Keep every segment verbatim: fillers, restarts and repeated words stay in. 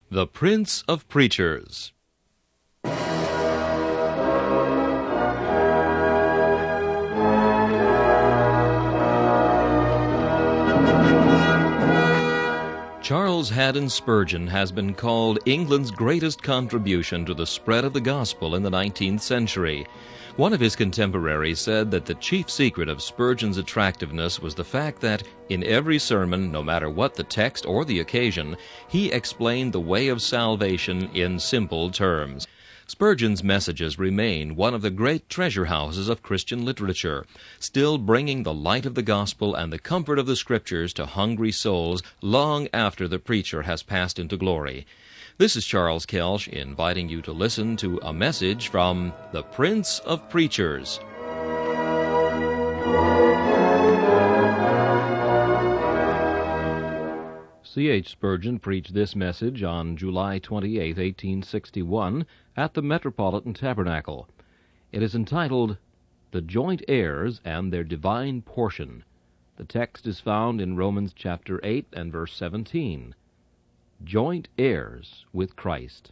The Prince of Preachers. Charles Haddon Spurgeon has been called England's greatest contribution to the spread of the gospel in the nineteenth century. One of his contemporaries said that the chief secret of Spurgeon's attractiveness was the fact that, in every sermon, no matter what the text or the occasion, he explained the way of salvation in simple terms. Spurgeon's messages remain one of the great treasure houses of Christian literature, still bringing the light of the gospel and the comfort of the Scriptures to hungry souls long after the preacher has passed into glory. This is Charles Kelsch inviting you to listen to a message from the Prince of Preachers. C H Spurgeon preached this message on July twenty-eighth, eighteen sixty-one, at the Metropolitan Tabernacle. It is entitled, The Joint Heirs and Their Divine Portion. The text is found in Romans chapter eight and verse seventeen. Joint heirs with Christ.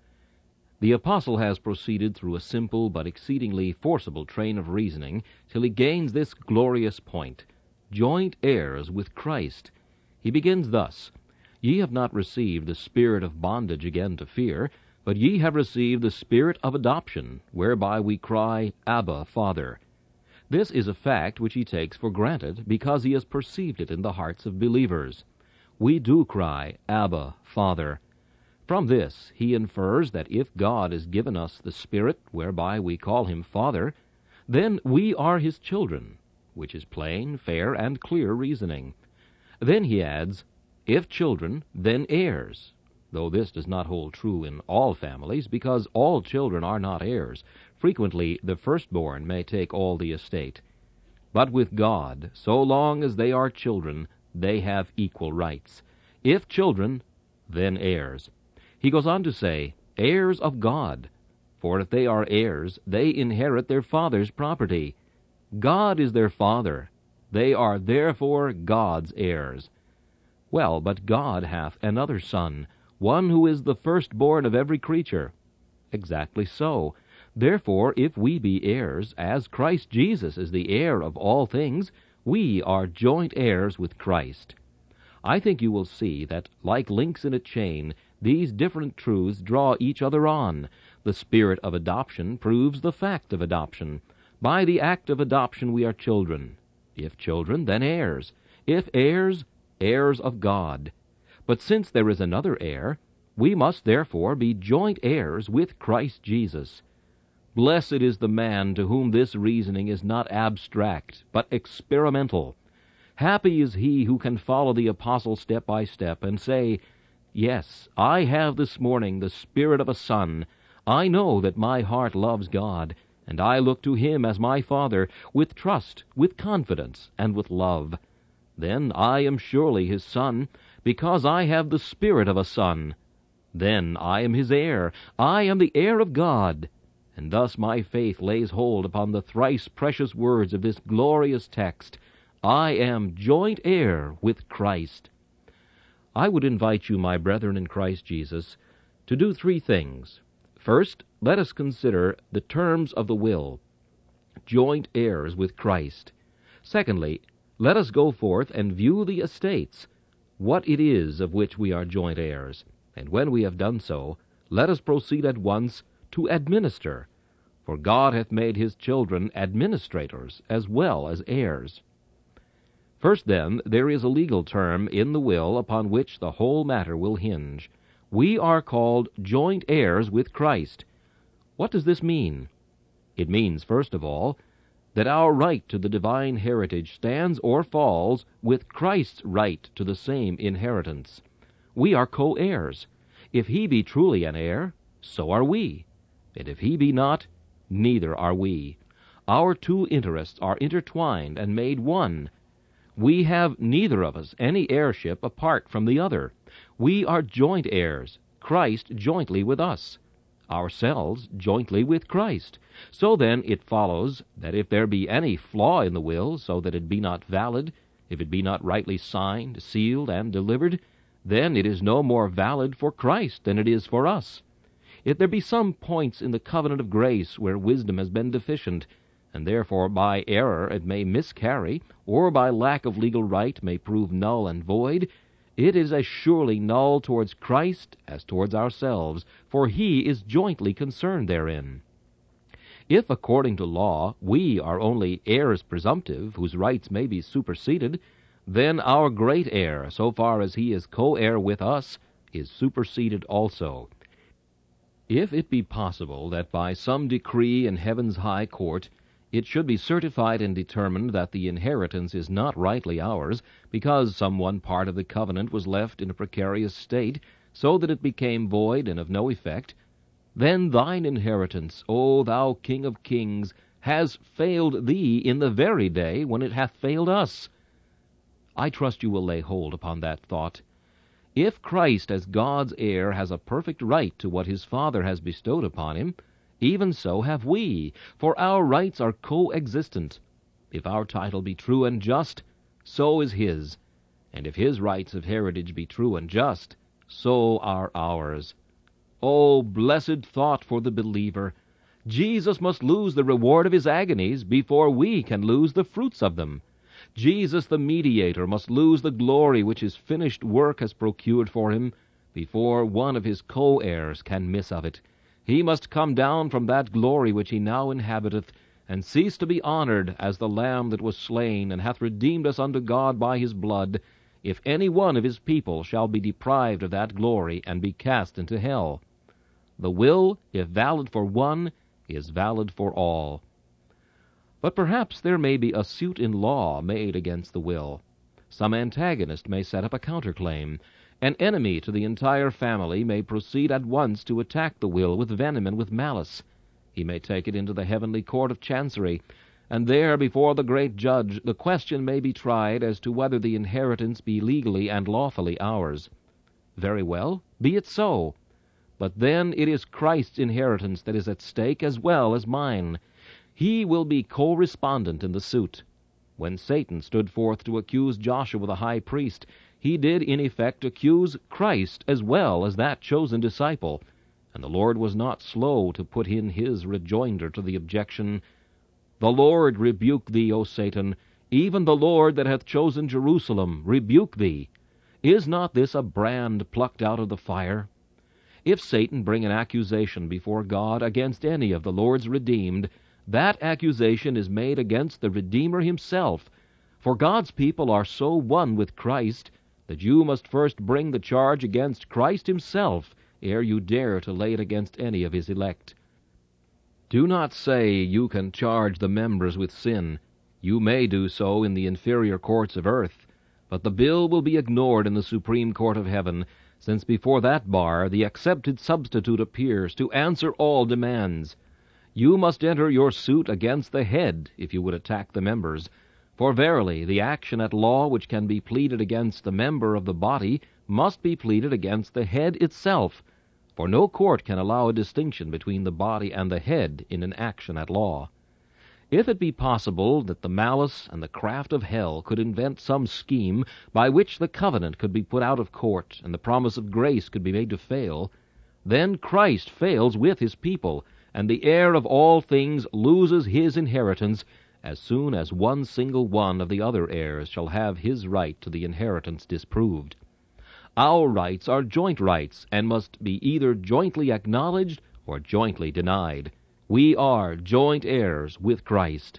The apostle has proceeded through a simple but exceedingly forcible train of reasoning till he gains this glorious point, joint heirs with Christ. He begins thus, Ye have not received the spirit of bondage again to fear, but ye have received the spirit of adoption, whereby we cry, Abba, Father. This is a fact which he takes for granted because he has perceived it in the hearts of believers. We do cry, Abba, Father. From this he infers that if God has given us the Spirit whereby we call him Father, then we are his children, which is plain, fair, and clear reasoning. Then he adds, if children, then heirs, though this does not hold true in all families, because all children are not heirs. Frequently the firstborn may take all the estate. But with God, so long as they are children, they have equal rights. If children, then heirs. He goes on to say, heirs of God. For if they are heirs, they inherit their father's property. God is their father. They are therefore God's heirs. Well, but God hath another son, one who is the firstborn of every creature. Exactly so. Therefore, if we be heirs, as Christ Jesus is the heir of all things, we are joint heirs with Christ. I think you will see that, like links in a chain, these different truths draw each other on. The spirit of adoption proves the fact of adoption. By the act of adoption we are children. If children, then heirs. If heirs, heirs of God. But since there is another heir, we must therefore be joint heirs with Christ Jesus. Blessed is the man to whom this reasoning is not abstract, but experimental. Happy is he who can follow the apostle step by step and say, Yes, I have this morning the spirit of a son. I know that my heart loves God, and I look to him as my Father, with trust, with confidence, and with love. Then I am surely his son, because I have the spirit of a son. Then I am his heir. I am the heir of God. And thus my faith lays hold upon the thrice precious words of this glorious text, I am joint heir with Christ. I would invite you, my brethren in Christ Jesus, to do three things. First, let us consider the terms of the will, joint heirs with Christ. Secondly, let us go forth and view the estates, what it is of which we are joint heirs. And when we have done so, let us proceed at once to administer, for God hath made his children administrators as well as heirs. First, then, there is a legal term in the will upon which the whole matter will hinge. We are called joint heirs with Christ. What does this mean? It means, first of all, that our right to the divine heritage stands or falls with Christ's right to the same inheritance. We are co-heirs. If he be truly an heir, so are we. And if he be not, neither are we. Our two interests are intertwined and made one. We have neither of us any heirship apart from the other. We are joint heirs, Christ jointly with us, ourselves jointly with Christ. So then it follows that if there be any flaw in the will, so that it be not valid, if it be not rightly signed, sealed, and delivered, then it is no more valid for Christ than it is for us. If there be some points in the covenant of grace where wisdom has been deficient, and therefore by error it may miscarry, or by lack of legal right may prove null and void, it is as surely null towards Christ as towards ourselves, for he is jointly concerned therein. If, according to law, we are only heirs presumptive, whose rights may be superseded, then our great heir, so far as he is co-heir with us, is superseded also. If it be possible that by some decree in heaven's high court it should be certified and determined that the inheritance is not rightly ours, because some one part of the covenant was left in a precarious state, so that it became void and of no effect, then thine inheritance, O thou King of kings, has failed thee in the very day when it hath failed us. I trust you will lay hold upon that thought. If Christ as God's heir has a perfect right to what his Father has bestowed upon him, even so have we, for our rights are coexistent. If our title be true and just, so is his, and if his rights of heritage be true and just, so are ours. O blessed thought for the believer! Jesus must lose the reward of his agonies before we can lose the fruits of them. Jesus the mediator must lose the glory which his finished work has procured for him before one of his co-heirs can miss of it. He must come down from that glory which he now inhabiteth, and cease to be honored as the Lamb that was slain, and hath redeemed us unto God by his blood, if any one of his people shall be deprived of that glory, and be cast into hell. The will, if valid for one, is valid for all. But perhaps there may be a suit in law made against the will. Some antagonist may set up a counterclaim. An enemy to the entire family may proceed at once to attack the will with venom and with malice. He may take it into the heavenly court of chancery, and there before the great judge the question may be tried as to whether the inheritance be legally and lawfully ours. Very well, be it so. But then it is Christ's inheritance that is at stake as well as mine. He will be co-respondent in the suit. When Satan stood forth to accuse Joshua the high priest, he did in effect accuse Christ as well as that chosen disciple, and the Lord was not slow to put in his rejoinder to the objection, The Lord rebuke thee, O Satan, even the Lord that hath chosen Jerusalem rebuke thee. Is not this a brand plucked out of the fire? If Satan bring an accusation before God against any of the Lord's redeemed, that accusation is made against the Redeemer himself, for God's people are so one with Christ that you must first bring the charge against Christ himself ere you dare to lay it against any of his elect. Do not say you can charge the members with sin. You may do so in the inferior courts of earth, but the bill will be ignored in the supreme court of heaven, since before that bar the accepted substitute appears to answer all demands. You must enter your suit against the head if you would attack the members, for verily the action at law which can be pleaded against the member of the body must be pleaded against the head itself, for no court can allow a distinction between the body and the head in an action at law. If it be possible that the malice and the craft of hell could invent some scheme by which the covenant could be put out of court and the promise of grace could be made to fail, then Christ fails with his people, and the heir of all things loses his inheritance as soon as one single one of the other heirs shall have his right to the inheritance disproved. Our rights are joint rights, and must be either jointly acknowledged or jointly denied. We are joint heirs with Christ.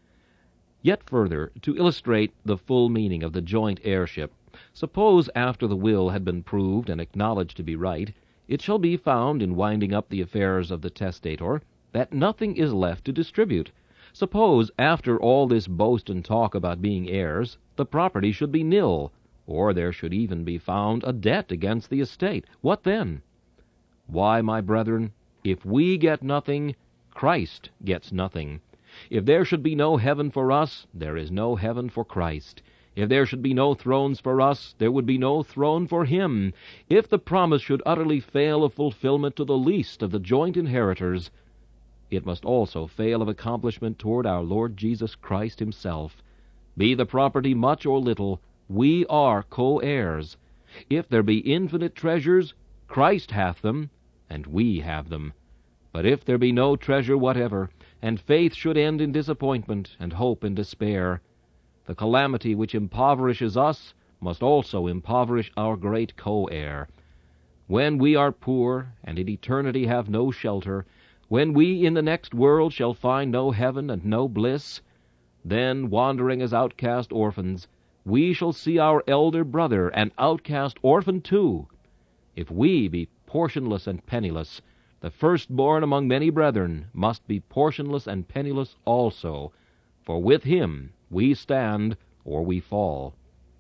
Yet further, to illustrate the full meaning of the joint heirship, suppose after the will had been proved and acknowledged to be right, it shall be found in winding up the affairs of the testator that nothing is left to distribute. Suppose, after all this boast and talk about being heirs, the property should be nil, or there should even be found a debt against the estate. What then? Why, my brethren, if we get nothing, Christ gets nothing. If there should be no heaven for us, there is no heaven for Christ. If there should be no thrones for us, there would be no throne for him. If the promise should utterly fail of fulfillment to the least of the joint inheritors, it must also fail of accomplishment toward our Lord Jesus Christ himself. Be the property much or little, we are co-heirs. If there be infinite treasures, Christ hath them, and we have them. But if there be no treasure whatever, and faith should end in disappointment, and hope in despair, the calamity which impoverishes us must also impoverish our great co-heir. When we are poor, and in eternity have no shelter, when we in the next world shall find no heaven and no bliss, then, wandering as outcast orphans, we shall see our elder brother, an outcast orphan too. If we be portionless and penniless, the firstborn among many brethren must be portionless and penniless also, for with him we stand or we fall.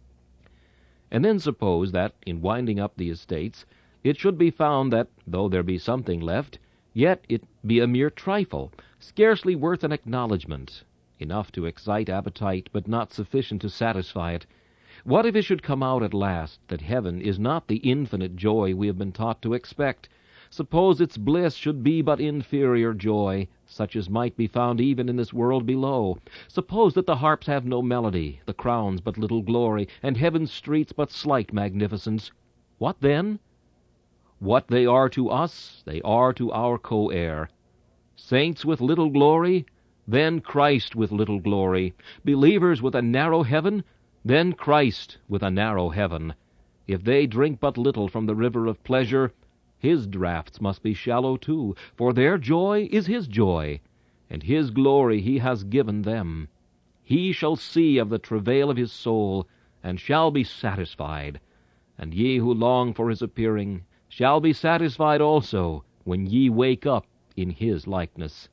And then suppose that, in winding up the estates, it should be found that, though there be something left, yet it be a mere trifle, scarcely worth an acknowledgment, enough to excite appetite, but not sufficient to satisfy it. What if it should come out at last that heaven is not the infinite joy we have been taught to expect? Suppose its bliss should be but inferior joy, such as might be found even in this world below. Suppose that the harps have no melody, the crowns but little glory, and heaven's streets but slight magnificence. What then? What they are to us, they are to our co-heir. Saints with little glory, then Christ with little glory. Believers with a narrow heaven, then Christ with a narrow heaven. If they drink but little from the river of pleasure, his draughts must be shallow too, for their joy is his joy, and his glory he has given them. He shall see of the travail of his soul, and shall be satisfied. And ye who long for his appearing shall be satisfied also, when ye wake up in his likeness.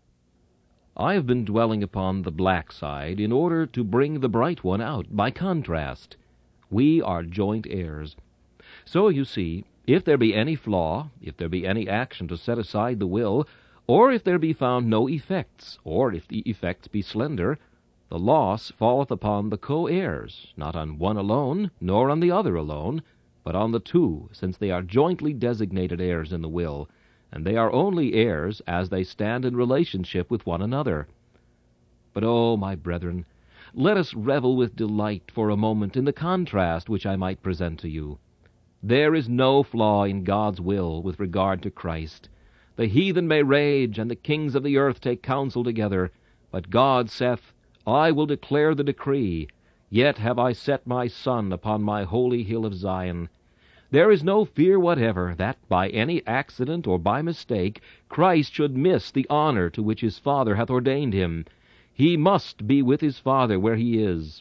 I have been dwelling upon the black side in order to bring the bright one out by contrast. We are joint heirs. So, you see, if there be any flaw, if there be any action to set aside the will, or if there be found no effects, or if the effects be slender, the loss falleth upon the co-heirs, not on one alone, nor on the other alone, but on the two, since they are jointly designated heirs in the will, and they are only heirs as they stand in relationship with one another. But, oh, my brethren, let us revel with delight for a moment in the contrast which I might present to you. There is no flaw in God's will with regard to Christ. The heathen may rage, and the kings of the earth take counsel together, but God saith, I will declare the decree, yet have I set my Son upon my holy hill of Zion. There is no fear whatever that, by any accident or by mistake, Christ should miss the honor to which his Father hath ordained him. He must be with his Father where he is.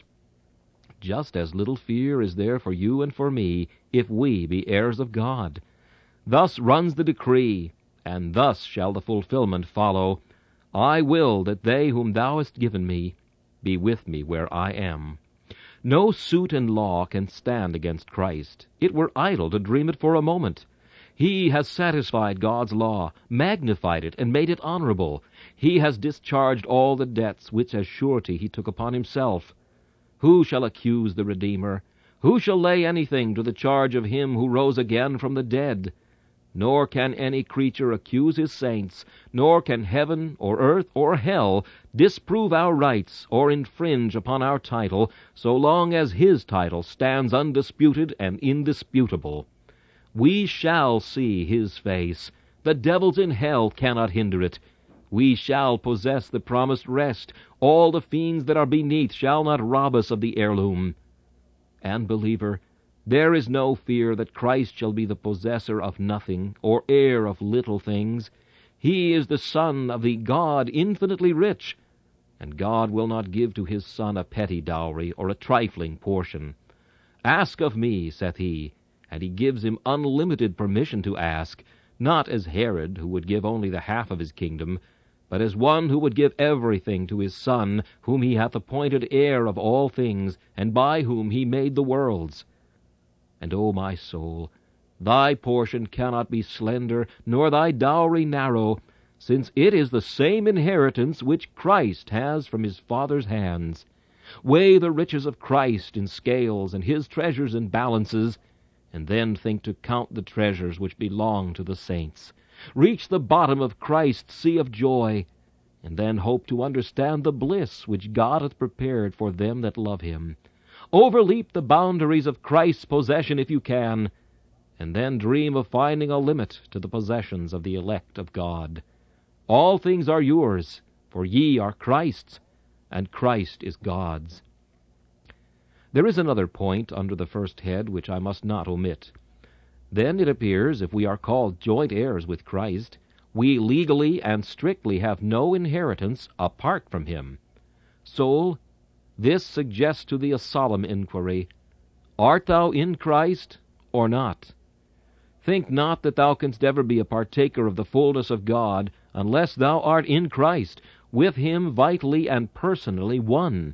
Just as little fear is there for you and for me, if we be heirs of God. Thus runs the decree, and thus shall the fulfillment follow. I will that they whom thou hast given me be with me where I am. No suit in law can stand against Christ. It were idle to dream it for a moment. He has satisfied God's law, magnified it, and made it honorable. He has discharged all the debts which as surety he took upon himself. Who shall accuse the Redeemer? Who shall lay anything to the charge of him who rose again from the dead? Nor can any creature accuse his saints, nor can heaven or earth or hell disprove our rights or infringe upon our title, so long as his title stands undisputed and indisputable. We shall see his face. The devils in hell cannot hinder it. We shall possess the promised rest. All the fiends that are beneath shall not rob us of the heirloom. And, believer, there is no fear that Christ shall be the possessor of nothing, or heir of little things. He is the Son of the God infinitely rich, and God will not give to his Son a petty dowry or a trifling portion. Ask of me, saith he, and he gives him unlimited permission to ask, not as Herod, who would give only the half of his kingdom, but as one who would give everything to his Son, whom he hath appointed heir of all things, and by whom he made the worlds. And, O my soul, thy portion cannot be slender, nor thy dowry narrow, since it is the same inheritance which Christ has from his Father's hands. Weigh the riches of Christ in scales, and his treasures in balances, and then think to count the treasures which belong to the saints. Reach the bottom of Christ's sea of joy, and then hope to understand the bliss which God hath prepared for them that love him. Overleap the boundaries of Christ's possession if you can, and then dream of finding a limit to the possessions of the elect of God. All things are yours, for ye are Christ's, and Christ is God's. There is another point under the first head which I must not omit. Then it appears, if we are called joint heirs with Christ, we legally and strictly have no inheritance apart from him. Soul, this suggests to thee a solemn inquiry, art thou in Christ or not? Think not that thou canst ever be a partaker of the fullness of God unless thou art in Christ, with him vitally and personally one.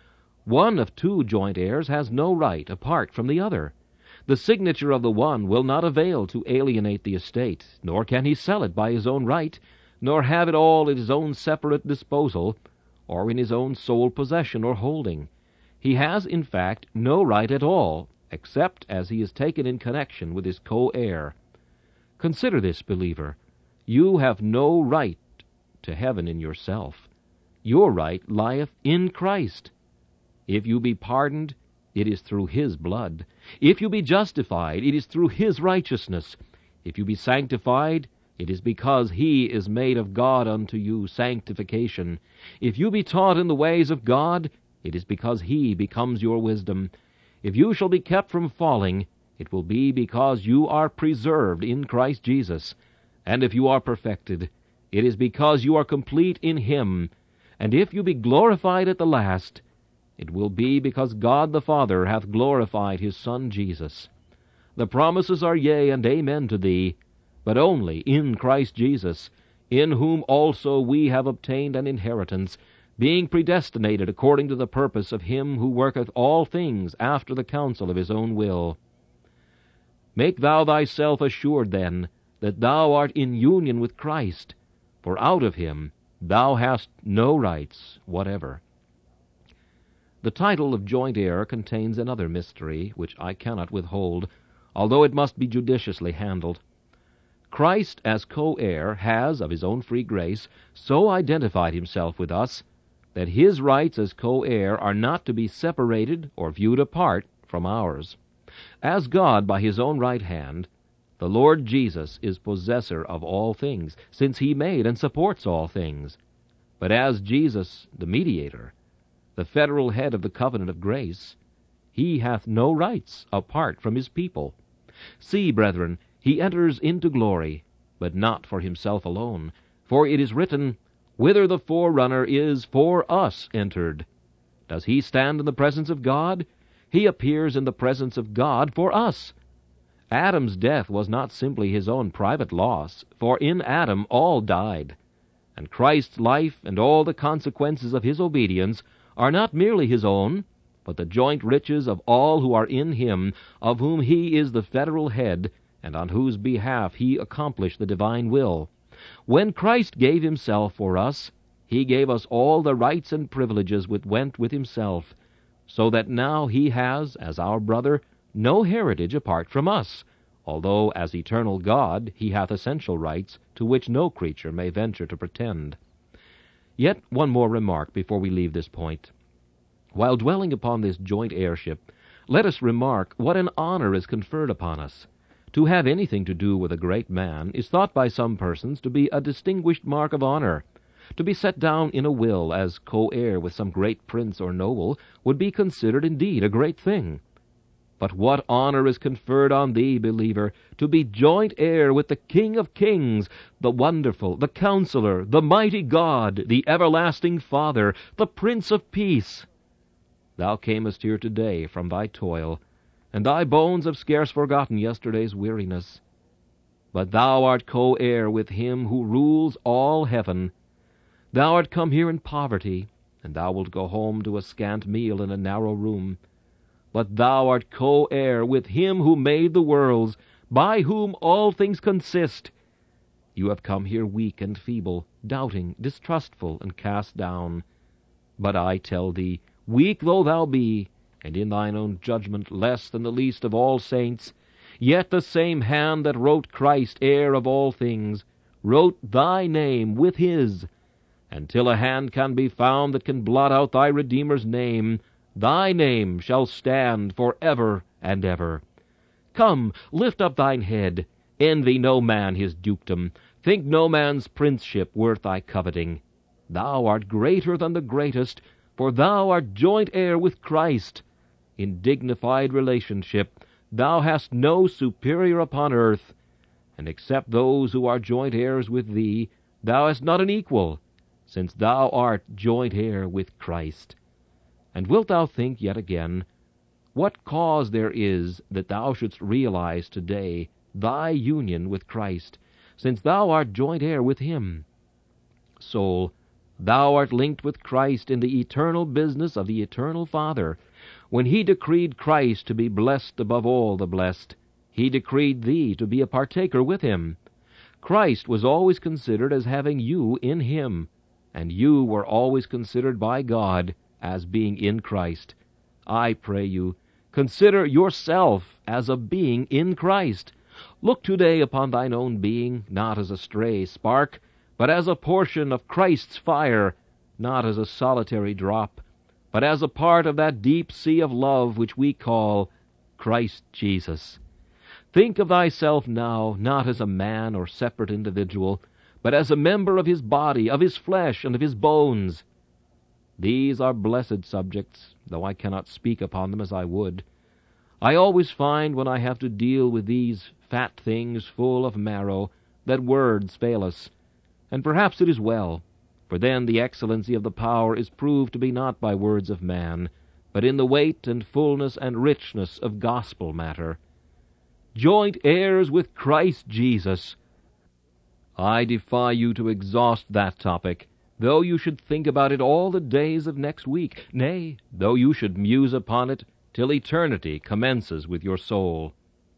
One of two joint heirs has no right apart from the other. The signature of the one will not avail to alienate the estate, nor can he sell it by his own right, nor have it all at his own separate disposal, or in his own sole possession or holding. He has, in fact, no right at all, except as he is taken in connection with his co-heir. Consider this, believer. You have no right to heaven in yourself. Your right lieth in Christ. If you be pardoned, it is through his blood. If you be justified, it is through his righteousness. If you be sanctified, it is because he is made of God unto you sanctification. If you be taught in the ways of God, it is because he becomes your wisdom. If you shall be kept from falling, it will be because you are preserved in Christ Jesus. And if you are perfected, it is because you are complete in him. And if you be glorified at the last, it will be because God the Father hath glorified his Son Jesus. The promises are yea and amen to thee, but only in Christ Jesus, in whom also we have obtained an inheritance, being predestinated according to the purpose of him who worketh all things after the counsel of his own will. Make thou thyself assured, then, that thou art in union with Christ, for out of him thou hast no rights whatever. The title of joint heir contains another mystery, which I cannot withhold, although it must be judiciously handled. Christ, as co-heir, has, of his own free grace, so identified himself with us that his rights as co-heir are not to be separated or viewed apart from ours. As God by his own right hand, the Lord Jesus is possessor of all things, since he made and supports all things. But as Jesus, the mediator, the federal head of the covenant of grace, he hath no rights apart from his people. See, brethren, he enters into glory, but not for himself alone. For it is written, Whither the forerunner is for us entered. Does he stand in the presence of God? He appears in the presence of God for us. Adam's death was not simply his own private loss, for in Adam all died. And Christ's life and all the consequences of his obedience are not merely his own, but the joint riches of all who are in him, of whom he is the federal head, and on whose behalf he accomplished the divine will. When Christ gave himself for us, he gave us all the rights and privileges which went with himself, so that now he has, as our brother, no heritage apart from us, although as eternal God he hath essential rights to which no creature may venture to pretend. Yet one more remark before we leave this point. While dwelling upon this joint heirship, let us remark what an honor is conferred upon us. To have anything to do with a great man is thought by some persons to be a distinguished mark of honor. To be set down in a will as co-heir with some great prince or noble would be considered indeed a great thing. But what honor is conferred on thee, believer, to be joint heir with the King of kings, the wonderful, the Counselor, the mighty God, the everlasting Father, the Prince of Peace. Thou camest here today from thy toil, and thy bones have scarce forgotten yesterday's weariness. But thou art co-heir with him who rules all heaven. Thou art come here in poverty, and thou wilt go home to a scant meal in a narrow room. But thou art co-heir with him who made the worlds, by whom all things consist. You have come here weak and feeble, doubting, distrustful, and cast down. But I tell thee, weak though thou be, and in thine own judgment less than the least of all saints, yet the same hand that wrote Christ, heir of all things, wrote thy name with his. And till a hand can be found that can blot out thy Redeemer's name, Thy name shall stand for ever and ever. Come, lift up thine head. Envy no man his dukedom. Think no man's princeship worth thy coveting. Thou art greater than the greatest, for thou art joint heir with Christ. In dignified relationship thou hast no superior upon earth, and except those who are joint heirs with thee, thou hast not an equal, since thou art joint heir with Christ. And wilt thou think yet again, what cause there is that thou shouldst realize today thy union with Christ, since thou art joint heir with him? Soul, thou art linked with Christ in the eternal business of the eternal Father. When he decreed Christ to be blessed above all the blessed, he decreed thee to be a partaker with him. Christ was always considered as having you in him, and you were always considered by God as being in Christ. I pray you, consider yourself as a being in Christ. Look today upon thine own being, not as a stray spark, but as a portion of Christ's fire, not as a solitary drop, but as a part of that deep sea of love which we call Christ Jesus. Think of thyself now not as a man or separate individual, but as a member of his body, of his flesh, and of his bones. These are blessed subjects, though I cannot speak upon them as I would. I always find when I have to deal with these fat things full of marrow that words fail us, and perhaps it is well, for then the excellency of the power is proved to be not by words of man, but in the weight and fullness and richness of gospel matter. Joint heirs with Christ Jesus. I defy you to exhaust that topic, though you should think about it all the days of next week, nay, though you should muse upon it till eternity commences with your soul.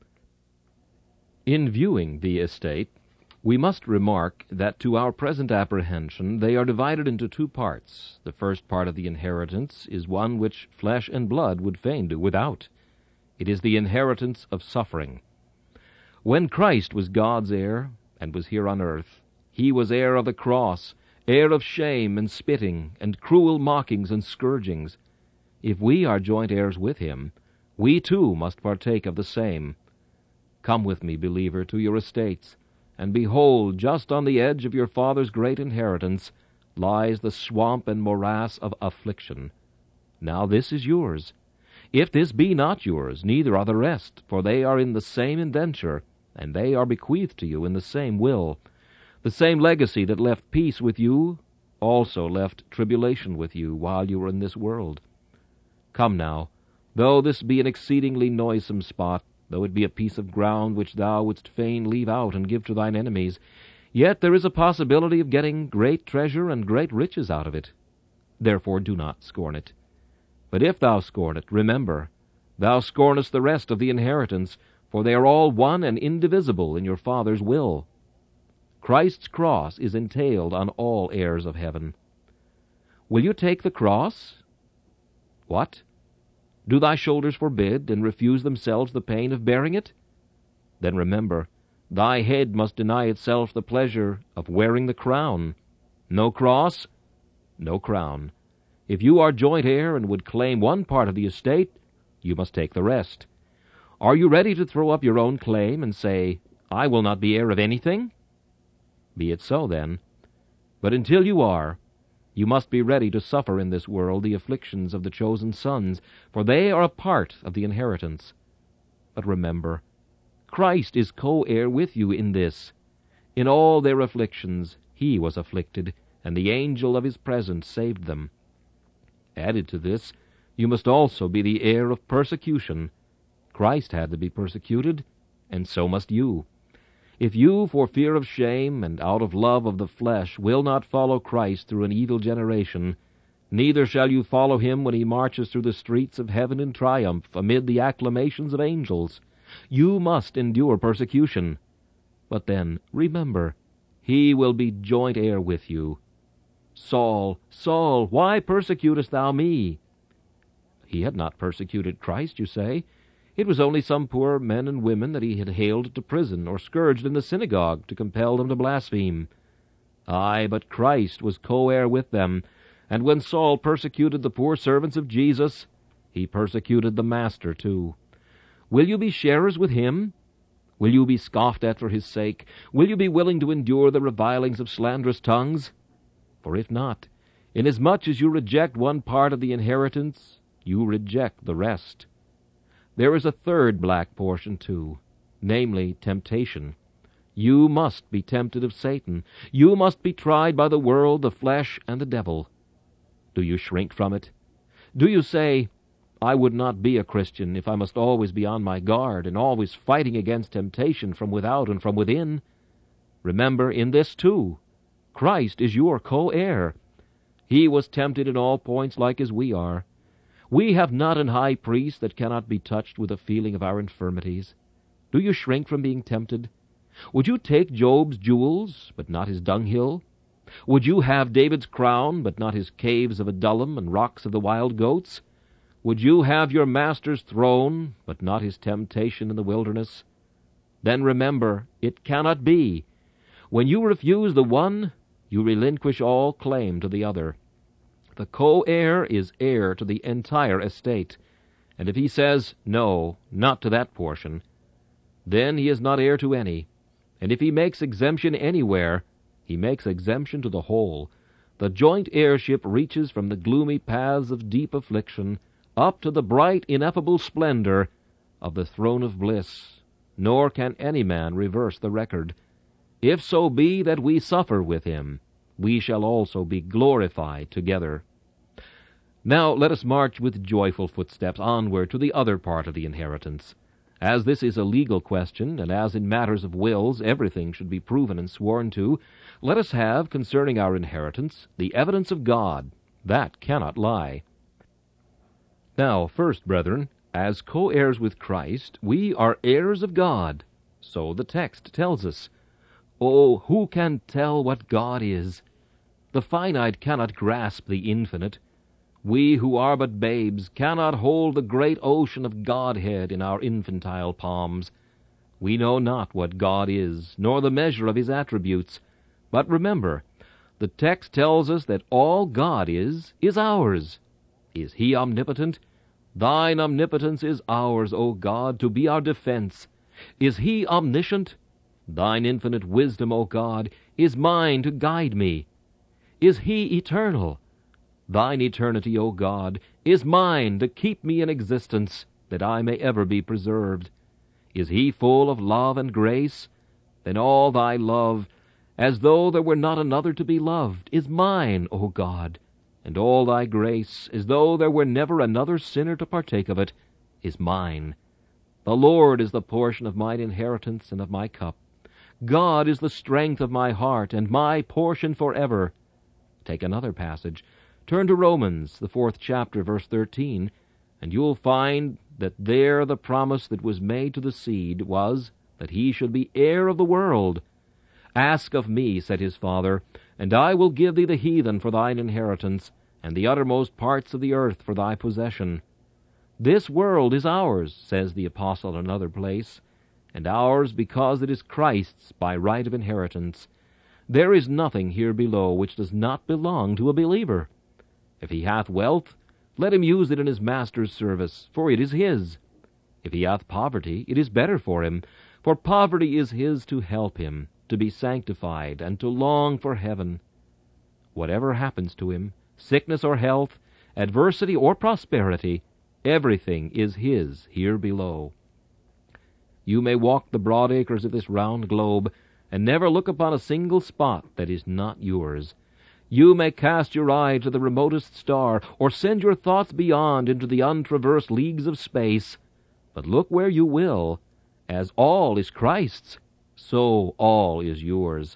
In viewing the estate, we must remark that to our present apprehension they are divided into two parts. The first part of the inheritance is one which flesh and blood would fain do without. It is the inheritance of suffering. When Christ was God's heir, and was here on earth, he was heir of the cross, heir of shame and spitting, and cruel mockings and scourgings. If we are joint heirs with him, we too must partake of the same. Come with me, believer, to your estates, and behold, just on the edge of your Father's great inheritance lies the swamp and morass of affliction. Now this is yours. If this be not yours, neither are the rest, for they are in the same indenture, and they are bequeathed to you in the same will. The same legacy that left peace with you also left tribulation with you while you were in this world. Come now, though this be an exceedingly noisome spot, though it be a piece of ground which thou wouldst fain leave out and give to thine enemies, yet there is a possibility of getting great treasure and great riches out of it. Therefore do not scorn it. But if thou scorn it, remember, thou scornest the rest of the inheritance, for they are all one and indivisible in your Father's will. Christ's cross is entailed on all heirs of heaven. Will you take the cross? What? Do thy shoulders forbid, and refuse themselves the pain of bearing it? Then remember, thy head must deny itself the pleasure of wearing the crown. No cross, no crown. If you are joint heir and would claim one part of the estate, you must take the rest. Are you ready to throw up your own claim and say, I will not be heir of anything? Be it so, then. But until you are, you must be ready to suffer in this world the afflictions of the chosen sons, for they are a part of the inheritance. But remember, Christ is co-heir with you in this. In all their afflictions he was afflicted, and the angel of his presence saved them. Added to this, you must also be the heir of persecution. Christ had to be persecuted, and so must you. If you, for fear of shame and out of love of the flesh, will not follow Christ through an evil generation, neither shall you follow him when he marches through the streets of heaven in triumph amid the acclamations of angels. You must endure persecution. But then, remember, he will be joint heir with you. Saul, Saul, why persecutest thou me? He had not persecuted Christ, you say. It was only some poor men and women that he had haled to prison or scourged in the synagogue to compel them to blaspheme. Aye, but Christ was co-heir with them, and when Saul persecuted the poor servants of Jesus, He persecuted the Master too. Will you be sharers with him? Will you be scoffed at for his sake? Will you be willing to endure the revilings of slanderous tongues? For if not, inasmuch as you reject one part of the inheritance, you reject the rest. There is a third black portion too, namely temptation. You must be tempted of Satan. You must be tried by the world, the flesh, and the devil. Do you shrink from it? Do you say, I would not be a Christian if I must always be on my guard and always fighting against temptation from without and from within? Remember, in this too, Christ is your co-heir. He was tempted in all points like as we are. We have not an high priest that cannot be touched with a feeling of our infirmities. Do you shrink from being tempted? Would you take Job's jewels, but not his dunghill? Would you have David's crown, but not his caves of Adullam and rocks of the wild goats? Would you have your master's throne, but not his temptation in the wilderness? Then remember, it cannot be. When you refuse the one, you relinquish all claim to the other. The co-heir is heir to the entire estate, and if he says, no, not to that portion, then he is not heir to any, and if he makes exemption anywhere, he makes exemption to the whole. The joint heirship reaches from the gloomy paths of deep affliction up to the bright, ineffable splendor of the throne of bliss, nor can any man reverse the record. If so be that we suffer with him, we shall also be glorified together. Now let us march with joyful footsteps onward to the other part of the inheritance. As this is a legal question, and as in matters of wills everything should be proven and sworn to, let us have, concerning our inheritance, the evidence of God. That cannot lie. Now, first, brethren, as co-heirs with Christ, we are heirs of God. So the text tells us. Oh, who can tell what God is? The finite cannot grasp the infinite. We who are but babes cannot hold the great ocean of Godhead in our infantile palms. We know not what God is, nor the measure of his attributes. But remember, the text tells us that all God is, is ours. Is he omnipotent? Thine omnipotence is ours, O God, to be our defense. Is he omniscient? Thine infinite wisdom, O God, is mine to guide me. Is he eternal? Thine eternity, O God, is mine to keep me in existence, that I may ever be preserved. Is he full of love and grace? Then all thy love, as though there were not another to be loved, is mine, O God. And all thy grace, as though there were never another sinner to partake of it, is mine. The Lord is the portion of mine inheritance and of my cup. God is the strength of my heart, and my portion forever. Take another passage. Turn to Romans, the fourth chapter, verse thirteen, and you'll find that there the promise that was made to the seed was that he should be heir of the world. Ask of me, said his father, and I will give thee the heathen for thine inheritance, and the uttermost parts of the earth for thy possession. This world is ours, says the apostle in another place, and ours because it is Christ's by right of inheritance. There is nothing here below which does not belong to a believer. If he hath wealth, let him use it in his master's service, for it is his. If he hath poverty, it is better for him, for poverty is his to help him, to be sanctified, and to long for heaven. Whatever happens to him, sickness or health, adversity or prosperity, everything is his here below. You may walk the broad acres of this round globe, and never look upon a single spot that is not yours. You may cast your eye to the remotest star, or send your thoughts beyond into the untraversed leagues of space. But look where you will, as all is Christ's, so all is yours.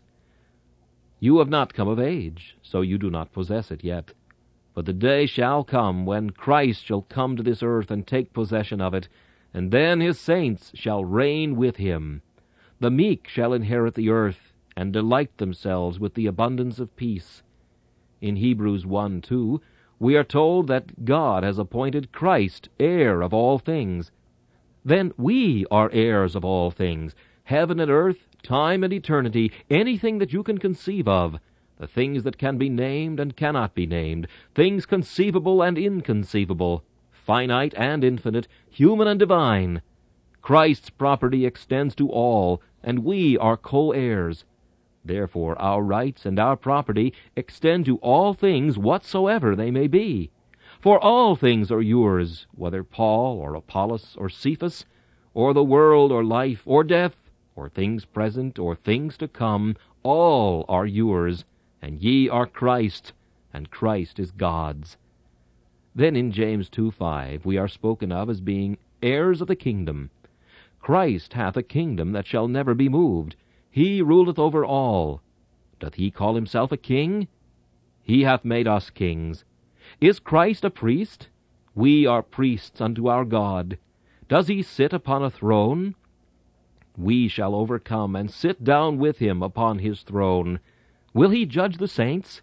You have not come of age, so you do not possess it yet. But the day shall come when Christ shall come to this earth and take possession of it, and then his saints shall reign with him. The meek shall inherit the earth, and delight themselves with the abundance of peace. In Hebrews one two, we are told that God has appointed Christ heir of all things. Then we are heirs of all things, heaven and earth, time and eternity, anything that you can conceive of, the things that can be named and cannot be named, things conceivable and inconceivable, finite and infinite, human and divine. Christ's property extends to all, and we are co-heirs. Therefore our rights and our property extend to all things whatsoever they may be. For all things are yours, whether Paul or Apollos or Cephas, or the world or life or death, or things present or things to come, all are yours, and ye are Christ, and Christ is God's. Then in James two five we are spoken of as being heirs of the kingdom. Christ hath a kingdom that shall never be moved. He ruleth over all. Doth he call himself a king? He hath made us kings. Is Christ a priest? We are priests unto our God. Does he sit upon a throne? We shall overcome and sit down with him upon his throne. Will he judge the saints?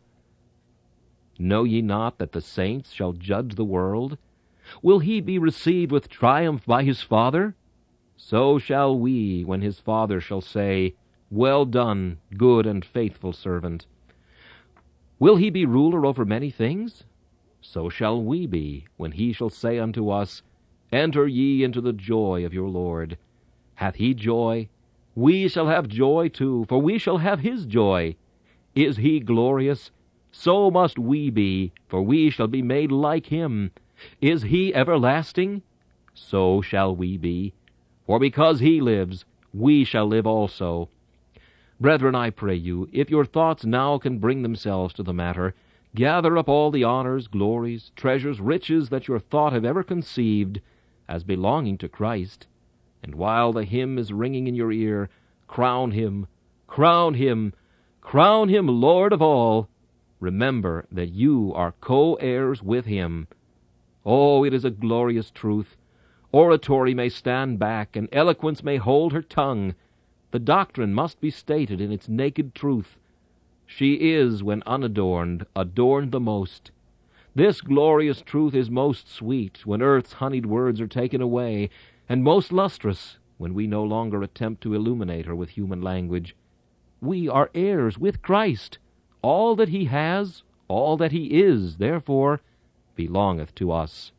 Know ye not that the saints shall judge the world? Will he be received with triumph by his Father? So shall we, when his Father shall say, Well done, good and faithful servant. Will he be ruler over many things? So shall we be, when he shall say unto us, Enter ye into the joy of your Lord. Hath he joy? We shall have joy too, for we shall have his joy. Is he glorious? So must we be, for we shall be made like him. Is he everlasting? So shall we be. For because he lives, we shall live also. Brethren, I pray you, if your thoughts now can bring themselves to the matter, gather up all the honors, glories, treasures, riches that your thought have ever conceived as belonging to Christ, and while the hymn is ringing in your ear, crown him, crown him, crown him Lord of all. Remember that you are co-heirs with him. Oh, it is a glorious truth. Oratory may stand back, and eloquence may hold her tongue. The doctrine must be stated in its naked truth. She is, when unadorned, adorned the most. This glorious truth is most sweet when earth's honeyed words are taken away, and most lustrous when we no longer attempt to illuminate her with human language. We are heirs with Christ. All that he has, all that he is, therefore, belongeth to us.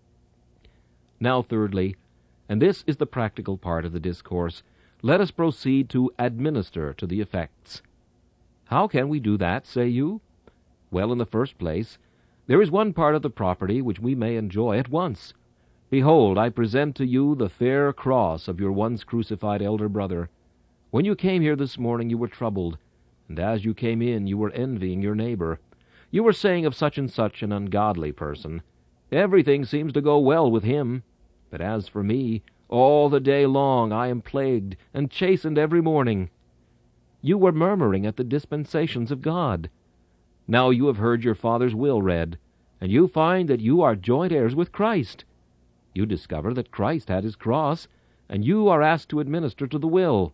Now, thirdly, and this is the practical part of the discourse, let us proceed to administer to the effects. How can we do that, say you? Well, in the first place, there is one part of the property which we may enjoy at once. Behold, I present to you the fair cross of your once crucified elder brother. When you came here this morning you were troubled, and as you came in you were envying your neighbor. You were saying of such and such an ungodly person, Everything seems to go well with him. But as for me, all the day long I am plagued and chastened every morning. You were murmuring at the dispensations of God. Now you have heard your Father's will read, and you find that you are joint heirs with Christ. You discover that Christ had his cross, and you are asked to administer to the will.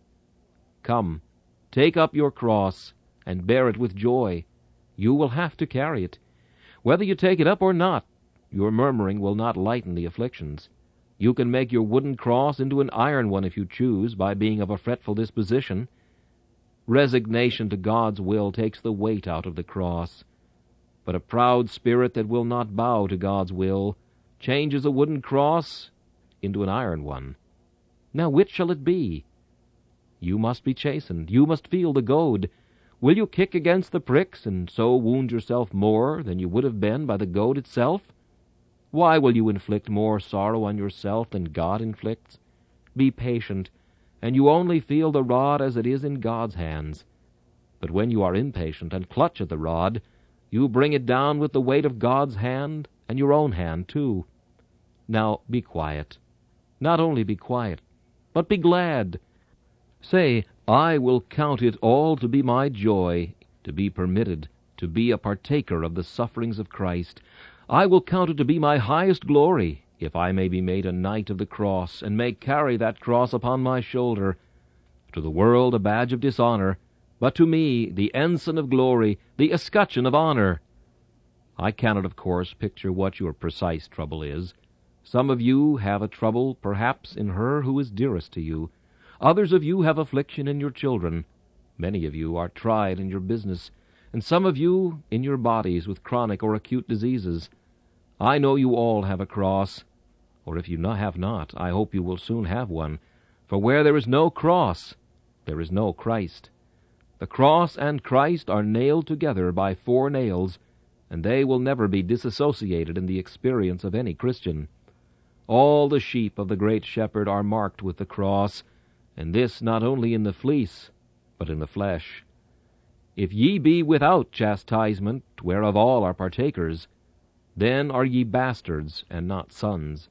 Come, take up your cross, and bear it with joy. You will have to carry it. Whether you take it up or not, your murmuring will not lighten the afflictions. You can make your wooden cross into an iron one if you choose, by being of a fretful disposition. Resignation to God's will takes the weight out of the cross. But a proud spirit that will not bow to God's will changes a wooden cross into an iron one. Now which shall it be? You must be chastened. You must feel the goad. Will you kick against the pricks, and so wound yourself more than you would have been by the goad itself? Why will you inflict more sorrow on yourself than God inflicts? Be patient, and you only feel the rod as it is in God's hands. But when you are impatient and clutch at the rod, you bring it down with the weight of God's hand, and your own hand too. Now be quiet. Not only be quiet, but be glad. Say, I will count it all to be my joy, to be permitted, to be a partaker of the sufferings of Christ. I will count it to be my highest glory, if I may be made a knight of the cross, and may carry that cross upon my shoulder. To the world a badge of dishonor, but to me the ensign of glory, the escutcheon of honor. I cannot, of course, picture what your precise trouble is. Some of you have a trouble, perhaps, in her who is dearest to you. Others of you have affliction in your children. Many of you are tried in your business, and some of you in your bodies with chronic or acute diseases. I know you all have a cross, or if you not have not, I hope you will soon have one. For where there is no cross, there is no Christ. The cross and Christ are nailed together by four nails, and they will never be disassociated in the experience of any Christian. All the sheep of the great Shepherd are marked with the cross, and this not only in the fleece, but in the flesh. If ye be without chastisement, whereof all are partakers, then are ye bastards and not sons.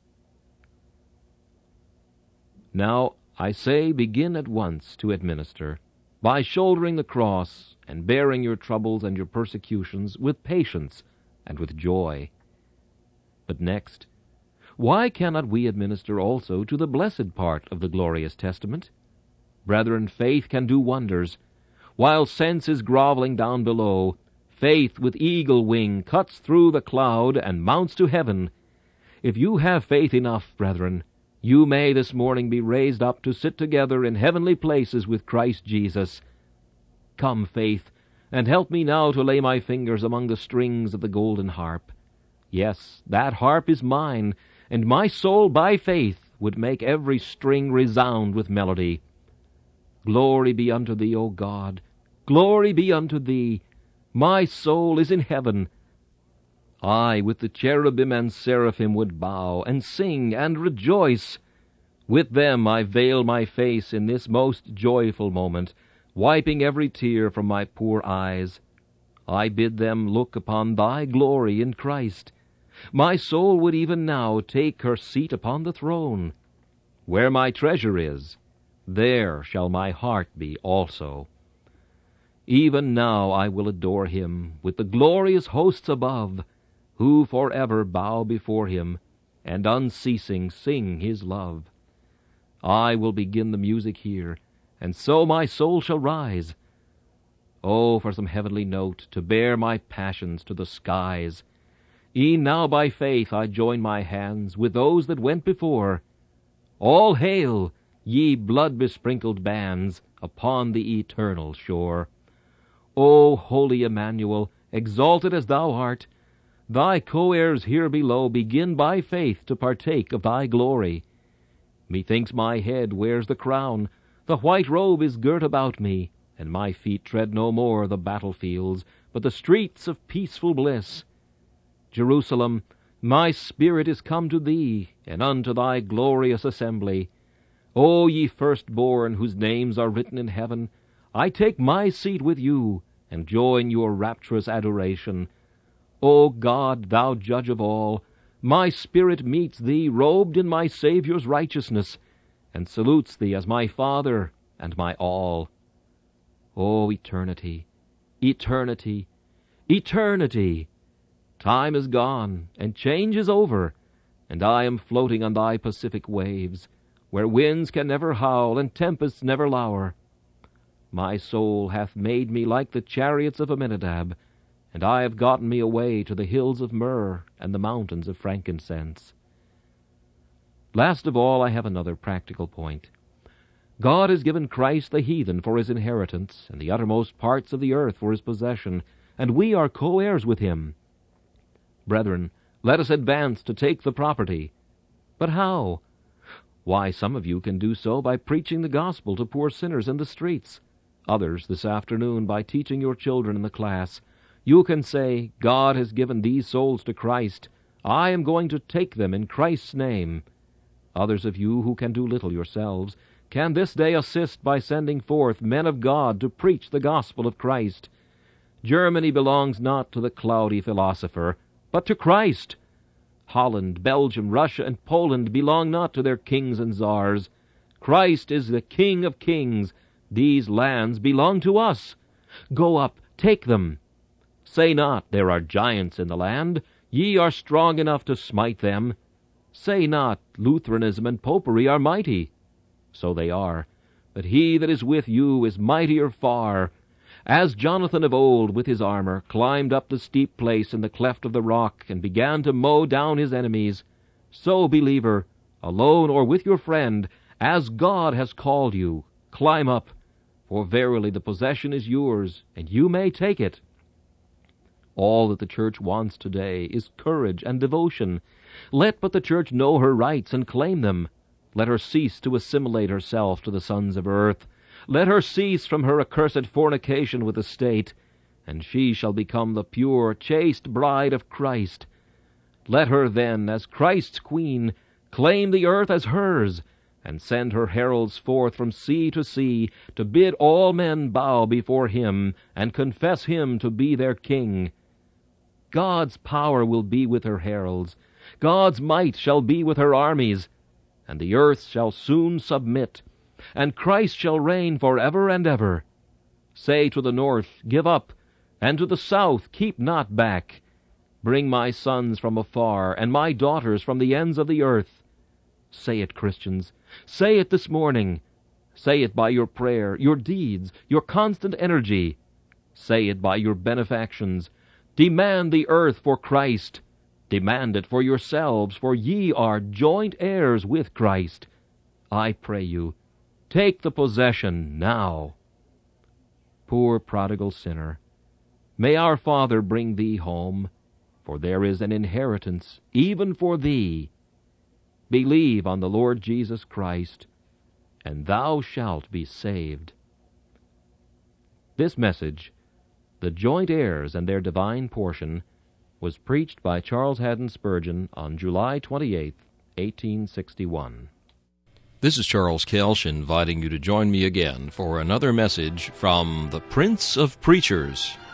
Now, I say, begin at once to administer, by shouldering the cross, and bearing your troubles and your persecutions with patience and with joy. But next, why cannot we administer also to the blessed part of the glorious testament? Brethren, faith can do wonders. While sense is groveling down below, faith with eagle wing cuts through the cloud and mounts to heaven. If you have faith enough, brethren, you may this morning be raised up to sit together in heavenly places with Christ Jesus. Come, faith, and help me now to lay my fingers among the strings of the golden harp. Yes, that harp is mine, and my soul by faith would make every string resound with melody. Glory be unto thee, O God, glory be unto thee. My soul is in heaven. I with the cherubim and seraphim would bow, and sing, and rejoice. With them I veil my face in this most joyful moment, wiping every tear from my poor eyes. I bid them look upon thy glory in Christ. My soul would even now take her seat upon the throne. Where my treasure is, there shall my heart be also. Even now I will adore him with the glorious hosts above, who forever bow before him, and unceasing sing his love. I will begin the music here, and so my soul shall rise. Oh, for some heavenly note to bear my passions to the skies! E'en now by faith I join my hands with those that went before. All hail, ye blood-besprinkled bands, upon the eternal shore. O holy Emmanuel, exalted as thou art, thy co-heirs here below begin by faith to partake of thy glory. Methinks my head wears the crown, the white robe is girt about me, and my feet tread no more the battlefields, but the streets of peaceful bliss. Jerusalem, my spirit is come to thee, and unto thy glorious assembly. O ye firstborn, whose names are written in heaven, I take my seat with you, and join your rapturous adoration. O God, thou judge of all, my spirit meets thee robed in my Saviour's righteousness, and salutes thee as my Father and my all. O eternity, eternity, eternity! Time is gone, and change is over, and I am floating on thy Pacific waves, where winds can never howl and tempests never lour. My soul hath made me like the chariots of Aminadab, and I have gotten me away to the hills of myrrh and the mountains of frankincense. Last of all, I have another practical point. God has given Christ the heathen for his inheritance, and the uttermost parts of the earth for his possession, and we are co-heirs with him. Brethren, let us advance to take the property. But how? Why, some of you can do so by preaching the gospel to poor sinners in the streets. Others this afternoon by teaching your children in the class. You can say, God has given these souls to Christ. I am going to take them in Christ's name. Others of you who can do little yourselves can this day assist by sending forth men of God to preach the gospel of Christ. Germany belongs not to the cloudy philosopher, but to Christ. Holland, Belgium, Russia, and Poland belong not to their kings and czars. Christ is the King of kings. These lands belong to us. Go up, take them. Say not, there are giants in the land. Ye are strong enough to smite them. Say not, Lutheranism and Popery are mighty. So they are. But he that is with you is mightier far. As Jonathan of old, with his armor, climbed up the steep place in the cleft of the rock, and began to mow down his enemies, so, believer, alone or with your friend, as God has called you, climb up, for verily the possession is yours, and you may take it. All that the church wants today is courage and devotion. Let but the church know her rights and claim them. Let her cease to assimilate herself to the sons of earth. Let her cease from her accursed fornication with the state, and she shall become the pure, chaste bride of Christ. Let her then, as Christ's queen, claim the earth as hers, and send her heralds forth from sea to sea to bid all men bow before him and confess him to be their king. God's power will be with her heralds. God's might shall be with her armies, and the earth shall soon submit, and Christ shall reign forever and ever. Say to the north, Give up, and to the south, Keep not back. Bring my sons from afar, and my daughters from the ends of the earth. Say it, Christians. Say it this morning. Say it by your prayer, your deeds, your constant energy. Say it by your benefactions. Demand the earth for Christ. Demand it for yourselves, for ye are joint heirs with Christ. I pray you, take the possession now. Poor prodigal sinner, may our Father bring thee home, for there is an inheritance even for thee. Believe on the Lord Jesus Christ, and thou shalt be saved. This message, The Joint Heirs and Their Divine Portion, was preached by Charles Haddon Spurgeon on July twenty-eighth, eighteen sixty-one. This is Charles Kelsch inviting you to join me again for another message from the Prince of Preachers.